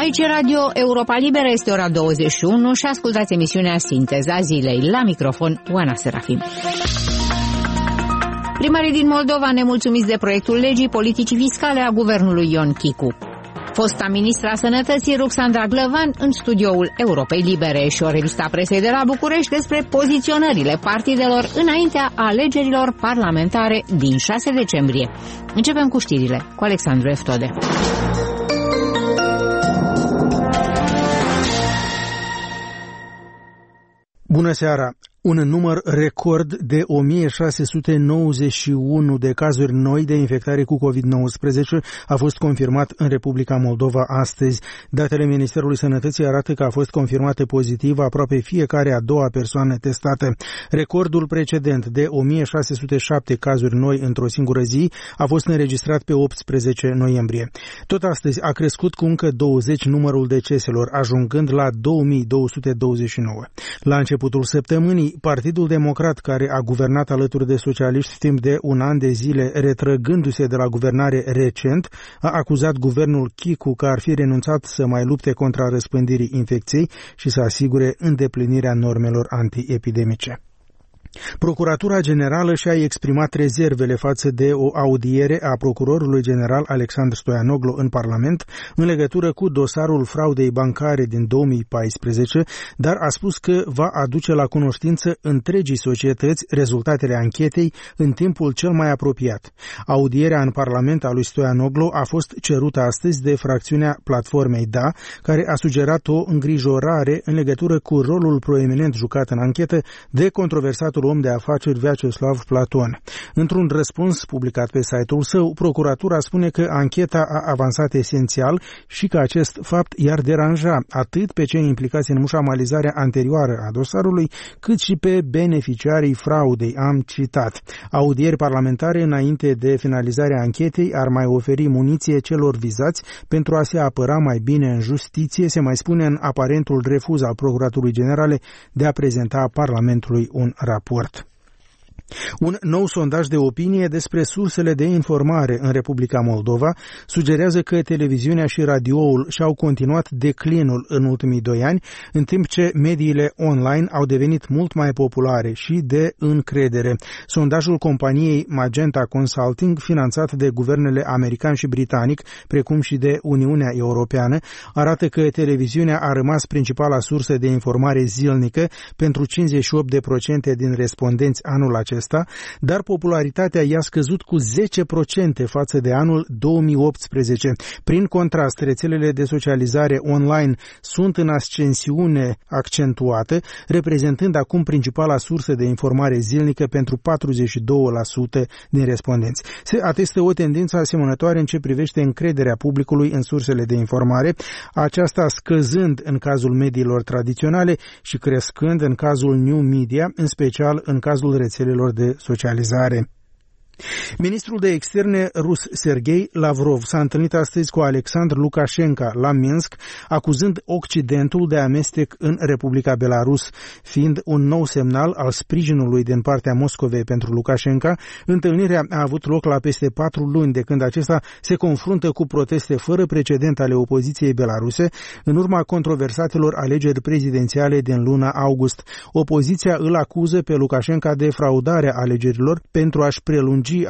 Aici Radio Europa Liberă, este ora 21 și ascultați emisiunea Sinteza Zilei. La microfon, Oana Serafim. Primarii din Moldova nemulțumiți de proiectul legii politicii fiscale a guvernului Ion Chicu. Fosta ministra Sănătății Ruxandra Glăvan în studioul Europei Libere și o revistă a presei de la București despre poziționările partidelor înaintea alegerilor parlamentare din 6 decembrie. Începem cu știrile cu Alexandru Eftode. Bună seara! Un număr record de 1691 de cazuri noi de infectare cu COVID-19 a fost confirmat în Republica Moldova astăzi. Datele Ministerului Sănătății arată că a fost confirmată pozitivă aproape fiecare a doua persoană testată. Recordul precedent de 1607 cazuri noi într-o singură zi a fost înregistrat pe 18 noiembrie. Tot astăzi a crescut cu încă 20 numărul deceselor, ajungând la 2229. La începutul săptămânii, Partidul Democrat, care a guvernat alături de socialiști timp de un an de zile, retrăgându-se de la guvernare recent, a acuzat guvernul Chicu că ar fi renunțat să mai lupte contra răspândirii infecției și să asigure îndeplinirea normelor antiepidemice. Procuratura Generală și-a exprimat rezervele față de o audiere a procurorului general Alexandru Stoianoglu în Parlament în legătură cu dosarul fraudei bancare din 2014, dar a spus că va aduce la cunoștință întregii societăți rezultatele anchetei în timpul cel mai apropiat. Audierea în Parlament a lui Stoianoglu a fost cerută astăzi de fracțiunea Platformei Da, care a sugerat o îngrijorare în legătură cu rolul proeminent jucat în anchetă de controversatul om de afaceri Vyacheslav Platon. Într-un răspuns publicat pe site-ul său, procuratura spune că ancheta a avansat esențial și că acest fapt i-ar deranja atât pe cei implicați în mușamalizarea anterioară a dosarului, cât și pe beneficiarii fraudei, am citat. Audieri parlamentare înainte de finalizarea anchetei ar mai oferi muniție celor vizați pentru a se apăra mai bine în justiție, se mai spune în aparentul refuz al Procuraturului Generale de a prezenta Parlamentului un raport. Un nou sondaj de opinie despre sursele de informare în Republica Moldova sugerează că televiziunea și radioul și-au continuat declinul în ultimii 2 ani, în timp ce mediile online au devenit mult mai populare și de încredere. Sondajul companiei Magenta Consulting, finanțat de guvernele american și britanic, precum și de Uniunea Europeană, arată că televiziunea a rămas principala sursă de informare zilnică pentru 58% din respondenți anul acesta, dar popularitatea i-a scăzut cu 10% față de anul 2018. Prin contrast, rețelele de socializare online sunt în ascensiune accentuată, reprezentând acum principala sursă de informare zilnică pentru 42% din respondenți. Se atestă o tendință asemănătoare în ce privește încrederea publicului în sursele de informare, aceasta scăzând în cazul mediilor tradiționale și crescând în cazul new media, în special în cazul rețelelor de socializare. Ministrul de externe rus Sergei Lavrov s-a întâlnit astăzi cu Alexandr Lukashenko la Minsk, acuzând Occidentul de amestec în Republica Belarus, fiind un nou semnal al sprijinului din partea Moscovei pentru Lukashenko. Întâlnirea a avut loc la peste 4 luni de când acesta se confruntă cu proteste fără precedent ale opoziției belaruse în urma controversatelor alegeri prezidențiale din luna august. Opoziția îl acuză pe Lukashenko de fraudarea alegerilor pentru a-și prelungi